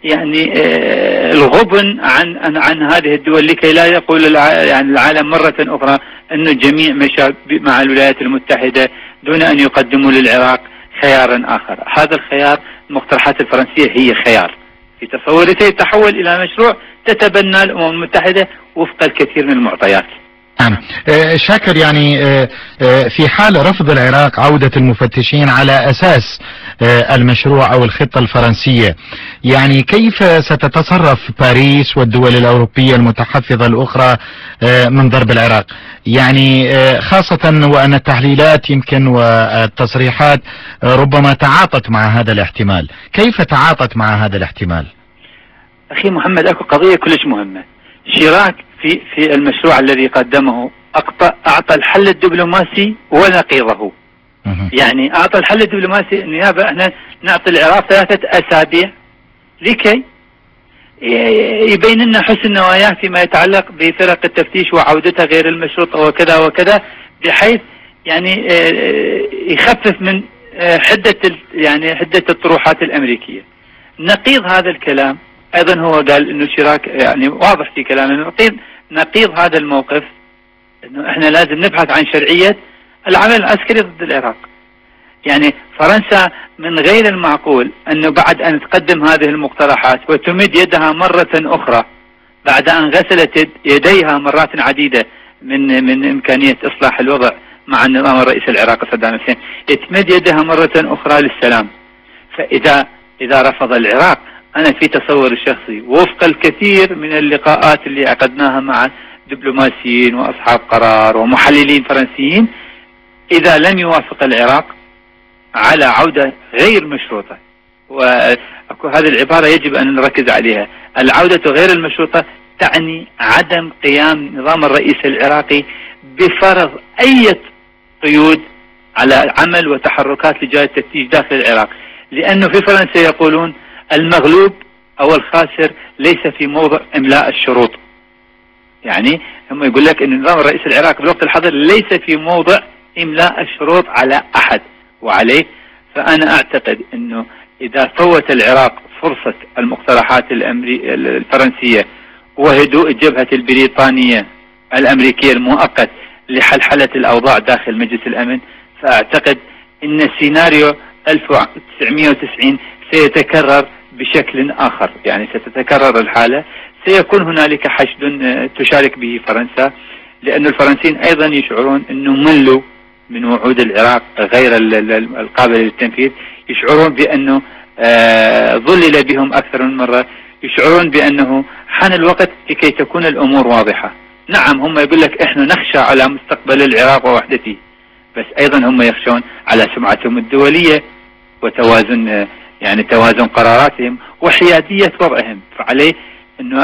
الغبن عن هذه الدول لكي لا يقول العالم مرة أخرى أن الجميع مشى مع الولايات المتحدة دون أن يقدموا للعراق خيارا آخر. هذا الخيار، المقترحات الفرنسية هي خيار في تصوري سيتحول إلى مشروع تتبنى الأمم المتحدة وفق الكثير من المعطيات. شاكر، في حال رفض العراق عودة المفتشين على أساس المشروع أو الخطة الفرنسية، كيف ستتصرف باريس والدول الأوروبية المتحفظة الأخرى من ضرب العراق؟ خاصة وأن التحليلات يمكن والتصريحات ربما تعاطت مع هذا الاحتمال. كيف تعاطت مع هذا الاحتمال؟ أخي محمد، أكو قضية كلش مهمة. شيراك في المشروع الذي قدمه أعطى الحل الدبلوماسي ونقيضه. أعطى الحل الدبلوماسي النيابة احنا نعطي العراق 3 أسابيع لكي يبين لنا حسن نواياه فيما يتعلق بفرق التفتيش وعودتها غير المشروطة وكذا وكذا، بحيث يخفف من حدة الطروحات الأمريكية. نقيض هذا الكلام ايضا هو قال انه شيراك واضح في كلامه نقيض هذا الموقف، انه احنا لازم نبحث عن شرعية العمل العسكري ضد العراق. فرنسا من غير المعقول انه بعد ان تقدم هذه المقترحات وتمد يدها مرة اخرى بعد ان غسلت يديها مرات عديدة من امكانية اصلاح الوضع مع النظام الرئيسي العراقي صدام حسين، تمد يدها مرة اخرى للسلام. فاذا رفض العراق، أنا في تصور الشخصي وفق الكثير من اللقاءات اللي عقدناها مع دبلوماسيين وأصحاب قرار ومحللين فرنسيين، إذا لم يوافق العراق على عودة غير مشروطة، وهذه العبارة يجب أن نركز عليها، العودة غير المشروطة تعني عدم قيام نظام الرئيس العراقي بفرض أي قيود على عمل وتحركات لجهة التفتيش داخل العراق. لأنه في فرنسا يقولون المغلوب أو الخاسر ليس في موضع إملاء الشروط. هم يقول لك أن نظام الرئيس العراقي بالوقت الحاضر ليس في موضع إملاء الشروط على أحد، وعليه فأنا أعتقد أنه إذا فوت العراق فرصة المقترحات الفرنسية وهدوء الجبهة البريطانية الأمريكية المؤقت لحلحلة الأوضاع داخل مجلس الأمن، فأعتقد أن سيناريو 1990 سيتكرر بشكل آخر. ستتكرر الحالة، سيكون هنالك حشد تشارك به فرنسا، لأن الفرنسيين أيضا يشعرون أنه ملوا من وعود العراق غير القابلة للتنفيذ، يشعرون بأنه ظلل بهم أكثر من مرة، يشعرون بأنه حان الوقت لكي تكون الأمور واضحة. نعم، هم يقول لك إحنا نخشى على مستقبل العراق ووحدته، بس أيضا هم يخشون على سمعتهم الدولية وتوازن توازن قراراتهم وحيادية وضعهم. فعليه أنه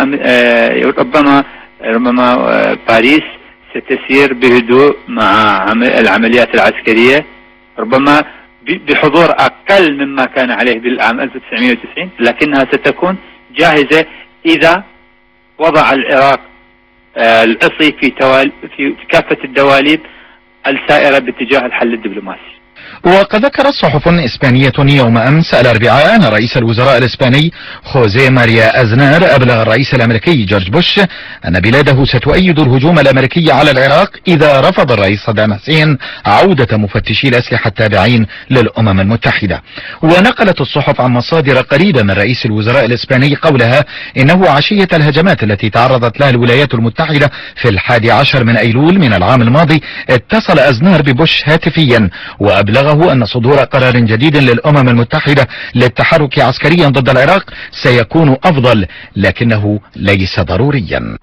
ربما باريس ستسير بهدوء مع العمليات العسكرية، ربما بحضور أقل مما كان عليه بالعام 1990، لكنها ستكون جاهزة إذا وضع العراق العصي في كافة الدواليب السائرة باتجاه الحل الدبلوماسي. وقد ذكرت صحف إسبانية يوم أمس الأربعاء أن رئيس الوزراء الإسباني خوزيه ماريا أزنار أبلغ الرئيس الأمريكي جورج بوش أن بلاده ستؤيد الهجوم الأمريكي على العراق إذا رفض الرئيس صدام حسين عودة مفتشي الأسلحة التابعين للأمم المتحدة. ونقلت الصحف عن مصادر قريبة من رئيس الوزراء الإسباني قولها إنه عشية الهجمات التي تعرضت لها الولايات المتحدة في 11 من أيلول من العام الماضي اتصل أزنار ببوش هاتفيا وأبلغه أن صدور قرار جديد للأمم المتحدة للتحرك عسكريا ضد العراق سيكون أفضل لكنه ليس ضروريا.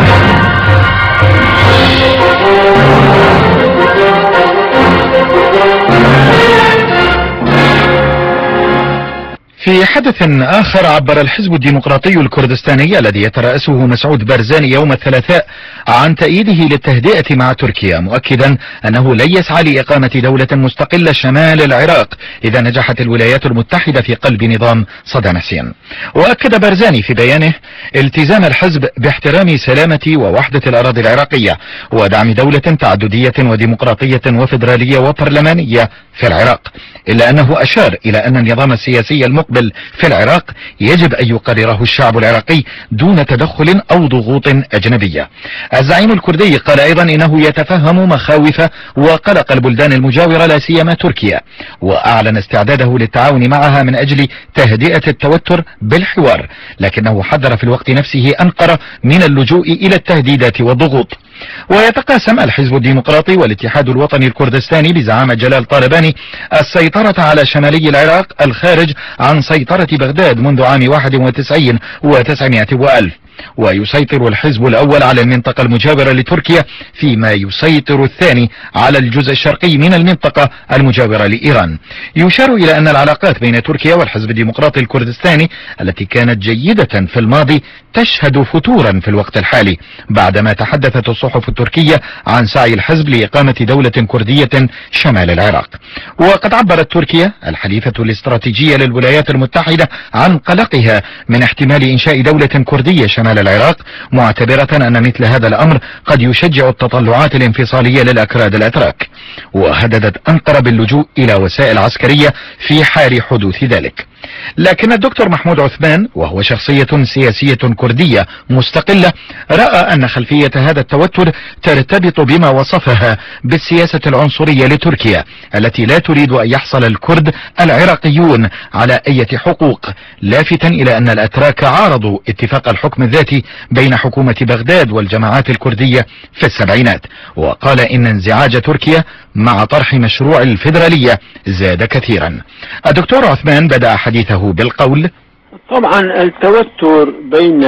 في حدث آخر عبر الحزب الديمقراطي الكردستاني الذي يترأسه مسعود بارزاني يوم الثلاثاء عن تأييده للتهدئة مع تركيا، مؤكدا أنه لن يسعى لإقامة دولة مستقلة شمال العراق إذا نجحت الولايات المتحدة في قلب نظام صدام حسين. وأكد بارزاني في بيانه التزام الحزب باحترام سلامة ووحدة الأراضي العراقية ودعم دولة تعددية وديمقراطية وفيدرالية وبرلمانية في العراق، إلا أنه أشار إلى أن النظام السياسي المقبل في العراق يجب أن يقرره الشعب العراقي دون تدخل أو ضغوط أجنبية. الزعيم الكردي قال أيضا إنه يتفهم مخاوف وقلق البلدان المجاورة لا سيما تركيا، وأعلن استعداده للتعاون معها من أجل تهدئة التوتر بالحوار، لكنه حذر في الوقت نفسه أنقرة من اللجوء إلى التهديدات والضغوط. ويتقاسم الحزب الديمقراطي والاتحاد الوطني الكردستاني بزعامة جلال طالباني السيطرة على شمالي العراق الخارج عن سيطرة بغداد منذ عام 91 و900 وألف، ويسيطر الحزب الأول على المنطقة المجاورة لتركيا فيما يسيطر الثاني على الجزء الشرقي من المنطقة المجاورة لإيران. يشار إلى أن العلاقات بين تركيا والحزب الديمقراطي الكردستاني التي كانت جيدة في الماضي تشهد فتورا في الوقت الحالي بعدما تحدثت الصحف التركية عن سعي الحزب لإقامة دولة كردية شمال العراق. وقد عبرت تركيا الحليفة الاستراتيجية للولايات المتحدة عن قلقها من احتمال إنشاء دولة كردية شمال العراق، معتبرة أن مثل هذا الأمر قد يشجع التطلعات الانفصالية للأكراد الأتراك، وهددت أنقرة باللجوء إلى وسائل عسكرية في حال حدوث ذلك. لكن الدكتور محمود عثمان وهو شخصية سياسية كردية مستقلة رأى أن خلفية هذا التوتر ترتبط بما وصفها بالسياسة العنصرية لتركيا التي لا تريد أن يحصل الكرد العراقيون على أي حقوق، لافتا إلى أن الأتراك عارضوا اتفاق الحكم الذاتي بين حكومة بغداد والجماعات الكردية في السبعينات. وقال إن انزعاج تركيا مع طرح مشروع الفيدرالية زاد كثيرا. الدكتور عثمان بدأ حديثه بالقول: طبعا التوتر بين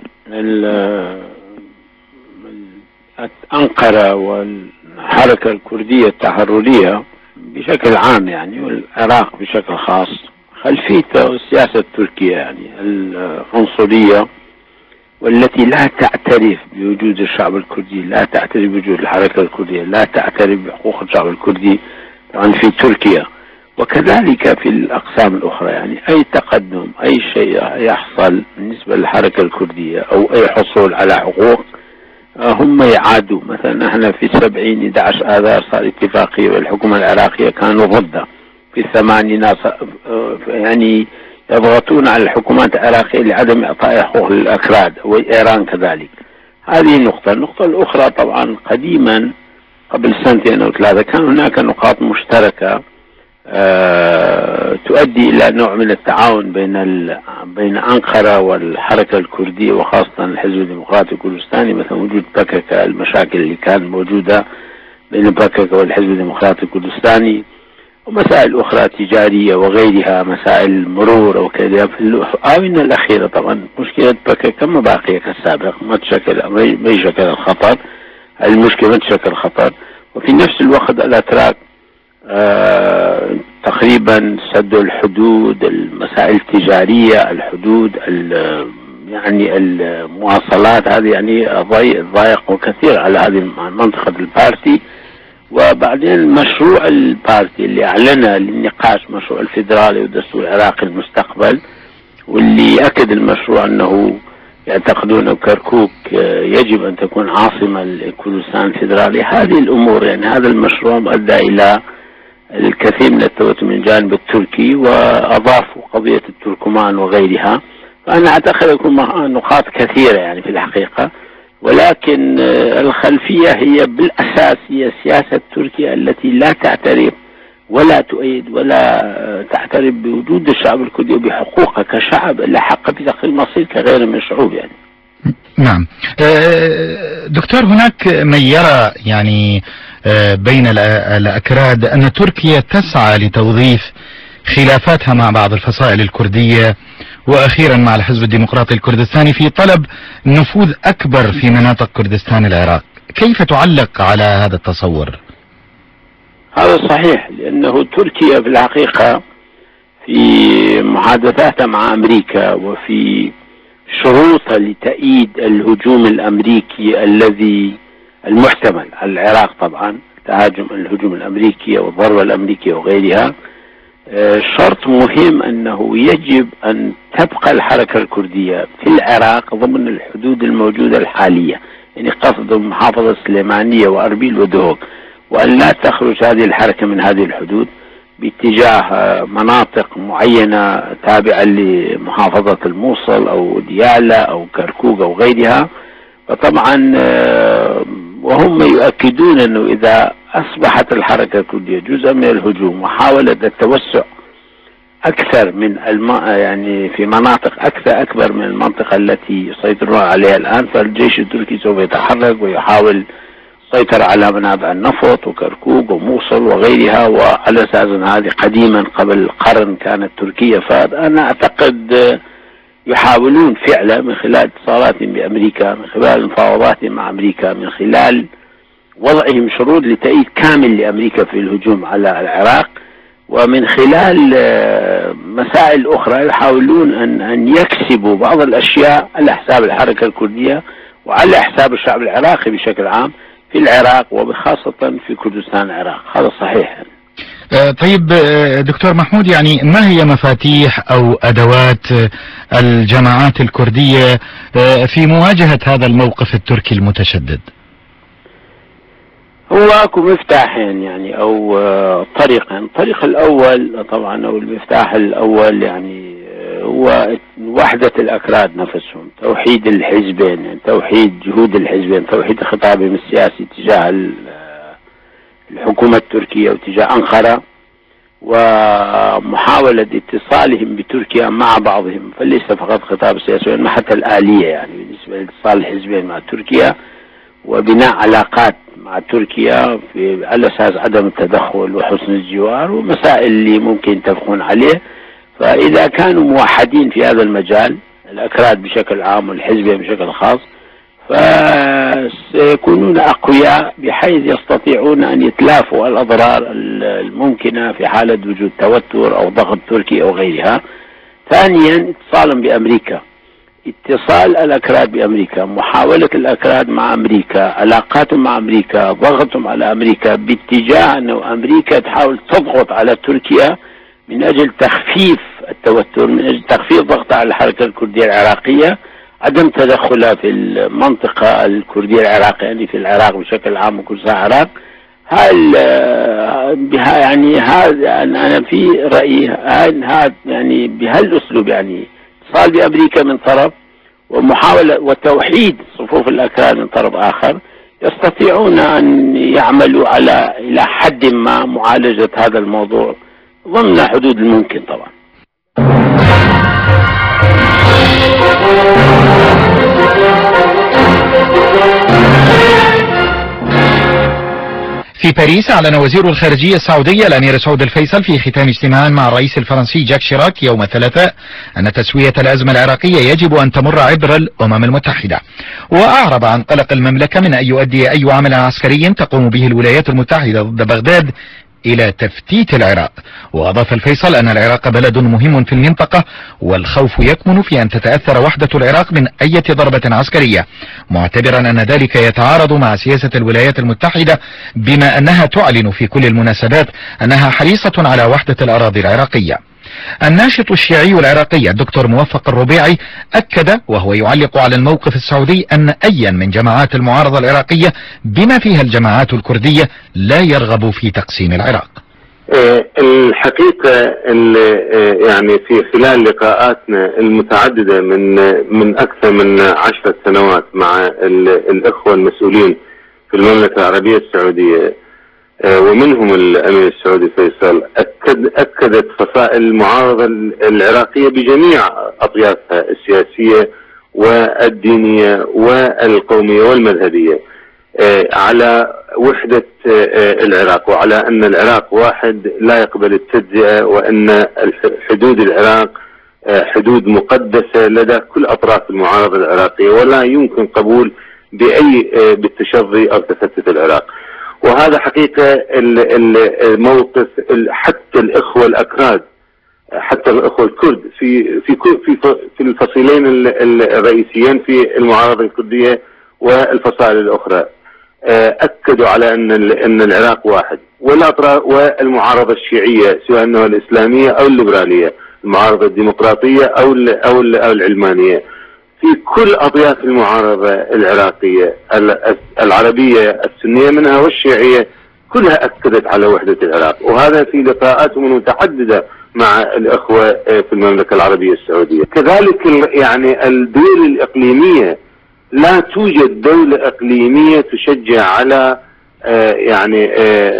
أنقرة والحركة الكردية التحررية بشكل عام يعني والعراق بشكل خاص خلفيته السياسة التركية يعني العنصرية والتي لا تعترف بوجود الشعب الكردي، لا تعترف بوجود الحركة الكردية، لا تعترف بحقوق الشعب الكردي طبعا في تركيا، وكذلك في الأقسام الأخرى. يعني أي تقدم أي شيء يحصل بالنسبة للحركة الكردية أو أي حصول على حقوق هم يعادوا. مثلا احنا في 11 آذار صار اتفاقية والحكومة العراقية كانوا ضده، في 80 يعني يضغطون على الحكومات العراقية لعدم إعطاء حقوق للأكراد وإيران كذلك. هذه نقطة. النقطة الأخرى طبعا قديما قبل 2 أو 3 كان هناك نقاط مشتركة تؤدي إلى نوع من التعاون بين أنقرة والحركة الكردية وخاصة الحزب الديمقراطي الكردستاني، مثل وجود بككة، المشاكل اللي كانت موجودة بين بككة والحزب الديمقراطي الكردستاني، ومسائل أخرى تجارية وغيرها، مسائل مرور وكذا. في الآونة الأخيرة طبعا مشكلة بككة ما باقية كالسابق، ما يشكل الخطر، المشكلة ما تشكل خطر. وفي نفس الوقت الأتراك تقريبا سدوا الحدود، المسائل التجارية، الحدود يعني المواصلات، هذه يعني ضايقوا كثير على هذه منطقة البارتي. وبعدين مشروع البارتي اللي أعلنه للنقاش مشروع الفيدرالي ودستور العراقي المستقبل، واللي أكد المشروع أنه يعتقدون كركوك يجب أن تكون عاصمة لكردستان الفيدرالي. هذه الأمور يعني هذا المشروع أدى إلى الكثير من التوتر من الجانب التركي، وأضافوا قضية التركمان وغيرها. فأنا أعتقد يكون نقاط كثيرة يعني في الحقيقة، ولكن الخلفية هي بالأساس هي سياسة تركيا التي لا تعترف ولا تؤيد ولا تعترف بوجود الشعب الكردي وبحقوقه كشعب له حق في تقرير المصير كغيره من الشعوب يعني. نعم. دكتور، هناك من يرى يعني بين الأكراد أن تركيا تسعى لتوظيف خلافاتها مع بعض الفصائل الكردية وأخيرا مع الحزب الديمقراطي الكردستاني في طلب نفوذ أكبر في مناطق كردستان العراق. كيف تعلق على هذا التصور؟ هذا صحيح، لأنه تركيا في الحقيقة في محادثاتها مع أمريكا وفي شروطها لتأييد الهجوم الأمريكي الذي المحتمل على العراق، طبعا الهجوم الأمريكي والضربة الأمريكية وغيرها، شرط مهم أنه يجب أن تبقى الحركة الكردية في العراق ضمن الحدود الموجودة الحالية، يعني قصد محافظة سليمانية وأربيل ودهوك، وأن لا تخرج هذه الحركة من هذه الحدود باتجاه مناطق معينة تابعة لمحافظة الموصل أو ديالى أو كركوك أو غيرها. فطبعا وهم يؤكدون أنه إذا أصبحت الحركة الكردية جزءا من الهجوم وحاولت التوسع أكثر من يعني في مناطق أكبر من المنطقة التي يسيطرون عليها الآن، فالجيش التركي سوف يتحرك ويحاول السيطرة على منابع النفط وكركوك وموصل وغيرها، وعلى أساس أن هذه قديما قبل قرن كانت تركيا. فأنا أعتقد يحاولون فعلا من خلال اتصالاتهم بأمريكا، من خلال مفاوضاتهم مع أمريكا، من خلال وضعهم شروط لتأييد كامل لأمريكا في الهجوم على العراق، ومن خلال مسائل أخرى يحاولون أن يكسبوا بعض الأشياء على حساب الحركة الكردية وعلى حساب الشعب العراقي بشكل عام في العراق وبخاصة في كردستان العراق. هذا صحيح. طيب دكتور محمود، يعني ما هي مفاتيح أو أدوات الجماعات الكردية في مواجهة هذا الموقف التركي المتشدد؟ هو اكو مفتاحين يعني او طريقين. الطريق الاول طبعا او المفتاح الاول يعني هو وحدة الاكراد نفسهم، توحيد الحزبين، يعني توحيد جهود الحزبين، توحيد خطابهم السياسي تجاه الحكومة التركية وتجاه أنقرة، ومحاولة اتصالهم بتركيا مع بعضهم، فليس فقط خطاب سياسي وإنما حتى الآلية يعني بالنسبة لاتصال الحزبين مع تركيا وبناء علاقات مع تركيا على أساس عدم التدخل وحسن الجوار ومسائل اللي ممكن يتفقون عليه. فإذا كانوا موحدين في هذا المجال الأكراد بشكل عام والحزبين بشكل خاص فسيكونون أقوياء بحيث يستطيعون أن يتلافوا الأضرار الممكنة في حالة وجود توتر أو ضغط تركي أو غيرها. ثانيا اتصالا بأمريكا، اتصال الأكراد بأمريكا، محاولة الأكراد مع أمريكا، علاقاتهم مع أمريكا، ضغطهم على أمريكا باتجاه أنه أمريكا تحاول تضغط على تركيا من أجل تخفيف التوتر، من أجل تخفيف ضغط على الحركة الكردية العراقية، عدم تدخلها في المنطقة الكردية العراقية يعني في العراق بشكل عام وكردستان العراق. يعني هذا أنا في رأيي هذا يعني بهالأسلوب يعني اتصال بأمريكا من طرف ومحاولة وتوحيد صفوف الأكراد من طرف آخر يستطيعون أن يعملوا على إلى حد ما معالجة هذا الموضوع ضمن حدود الممكن طبعا. في باريس أعلن وزير الخارجية السعودية الأمير سعود الفيصل في ختام اجتماع مع الرئيس الفرنسي جاك شيراك يوم الثلاثاء أن تسوية الأزمة العراقية يجب أن تمر عبر الأمم المتحدة، وأعرب عن قلق المملكة من أن يؤدي أي عمل عسكري تقوم به الولايات المتحدة ضد بغداد إلى تفتيت العراق. وأضاف الفيصل أن العراق بلد مهم في المنطقة والخوف يكمن في أن تتأثر وحدة العراق من أي ضربة عسكرية، معتبرا أن ذلك يتعارض مع سياسة الولايات المتحدة بما أنها تعلن في كل المناسبات أنها حريصة على وحدة الأراضي العراقية. الناشط الشيعي العراقي الدكتور موفق الربيعي أكد وهو يعلق على الموقف السعودي أن أيا من جماعات المعارضة العراقية بما فيها الجماعات الكردية لا يرغب في تقسيم العراق. الحقيقة يعني في خلال لقاءاتنا المتعددة من أكثر من 10 سنوات مع الأخوة المسؤولين في المملكة العربية السعودية ومنهم الأمير السعودي فيصل أكدت فصائل المعارضة العراقية بجميع أطيافها السياسية والدينية والقومية والمذهبية على وحدة العراق، وعلى أن العراق واحد لا يقبل التجزئة، وأن حدود العراق حدود مقدسة لدى كل أطراف المعارضة العراقية ولا يمكن قبول بالتشظي أو تفتت العراق. وهذا حقيقة الموقف حتى الإخوة الأكراد، حتى الإخوة الكرد في الفصيلين الرئيسيين في المعارضة الكردية والفصائل الأخرى أكدوا على أن العراق واحد، والمعارضة الشيعية سواء أنها الإسلامية أو الليبرالية، المعارضة الديمقراطية أو العلمانية، في كل أطياف المعارضة العراقية العربية السنية منها والشيعية كلها أكدت على وحدة العراق، وهذا في لقاءات متعددة مع الأخوة في المملكة العربية السعودية. كذلك يعني الدول الإقليمية، لا توجد دولة إقليمية تشجع على يعني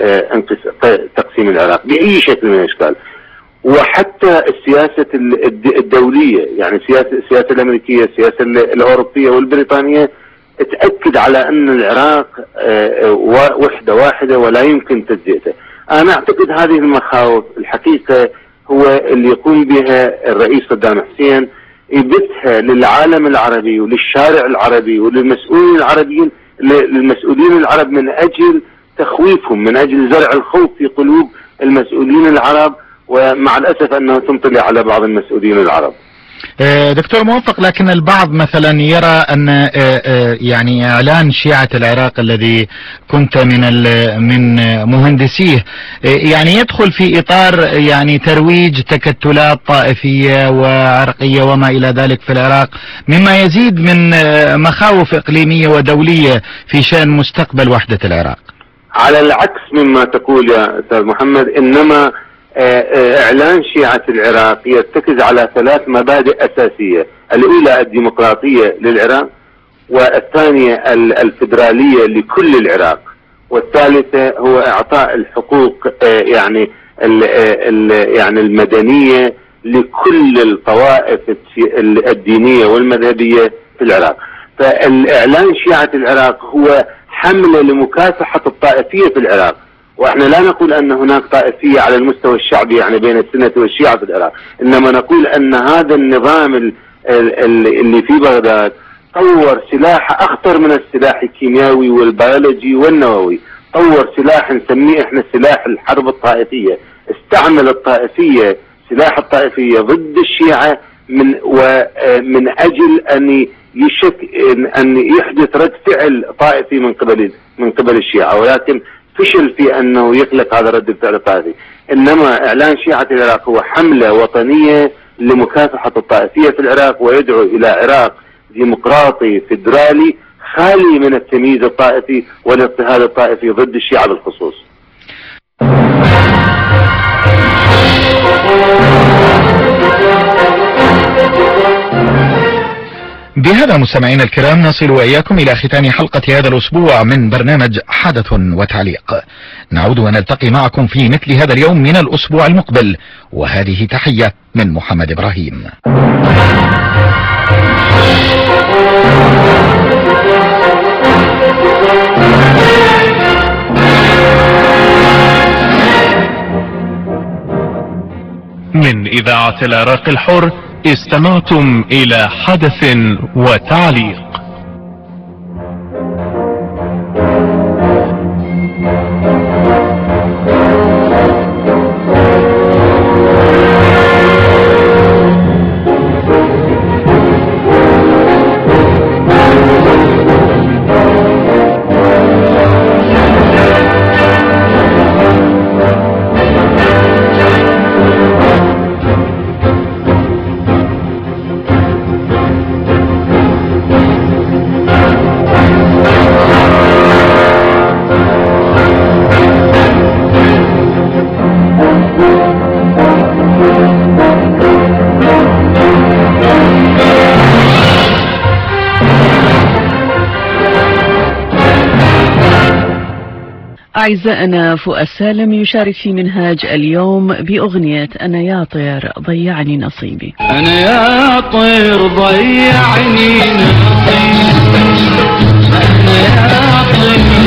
تقسيم العراق بأي شكل من الأشكال. وحتى السياسة الدولية، يعني السياسة الأمريكية، السياسة الأوروبية والبريطانية تأكد على أن العراق وحدة واحدة ولا يمكن تجزئته. أنا أعتقد هذه المخاوف الحقيقة هو اللي يقوم بها الرئيس صدام حسين، يبثها للعالم العربي وللشارع العربي وللمسؤولين العربيين، للمسؤولين العرب، من أجل تخويفهم، من أجل زرع الخوف في قلوب المسؤولين العرب، ومع الأسف أنه تنطلي على بعض المسؤولين العرب. دكتور موفق، لكن البعض مثلا يرى أن يعني إعلان شيعة العراق الذي كنت من مهندسيه يعني يدخل في إطار يعني ترويج تكتلات طائفية وعرقية وما إلى ذلك في العراق، مما يزيد من مخاوف إقليمية ودولية في شأن مستقبل وحدة العراق. على العكس مما تقول يا أستاذ محمد، إنما إعلان شيعة العراق يرتكز على 3 مبادئ أساسية: الأولى الديمقراطية للعراق، والثانية الفدرالية لكل العراق، والثالثة هو إعطاء الحقوق يعني المدنية لكل الطوائف الدينية والمذهبية في العراق. فالإعلان شيعة العراق هو حملة لمكافحة الطائفية في العراق، واحنا لا نقول ان هناك طائفية على المستوى الشعبي يعني بين السنة والشيعة في العراق، انما نقول ان هذا النظام اللي في بغداد طور سلاح اخطر من السلاح الكيميائي والبيولوجي والنووي، طور سلاح نسميه احنا سلاح الحرب الطائفية، استعمل الطائفية، سلاح الطائفية ضد الشيعة من اجل ان يحدث رد فعل طائفي من قبل الشيعة، ولكن فشل في أنه يخلق هذا رد الفعل الطائفي. إنما إعلان شيعة العراق هو حملة وطنية لمكافحة الطائفية في العراق، ويدعو إلى عراق ديمقراطي فيدرالي خالي من التمييز الطائفي والاضطهاد الطائفي ضد الشيعة بالخصوص. بهذا مستمعينا الكرام نصل وإياكم إلى ختام حلقة هذا الأسبوع من برنامج حدث وتعليق. نعود ونلتقي معكم في مثل هذا اليوم من الأسبوع المقبل، وهذه تحية من محمد إبراهيم. من إذاعة العراق الحر استمعتم إلى حدث وتعليق. أعزائنا، فؤاد سالم يشارك في منهاج اليوم بأغنية أنا يا طير ضيعني نصيبي. أنا يا طير ضيعني نصيبي، أنا يا طير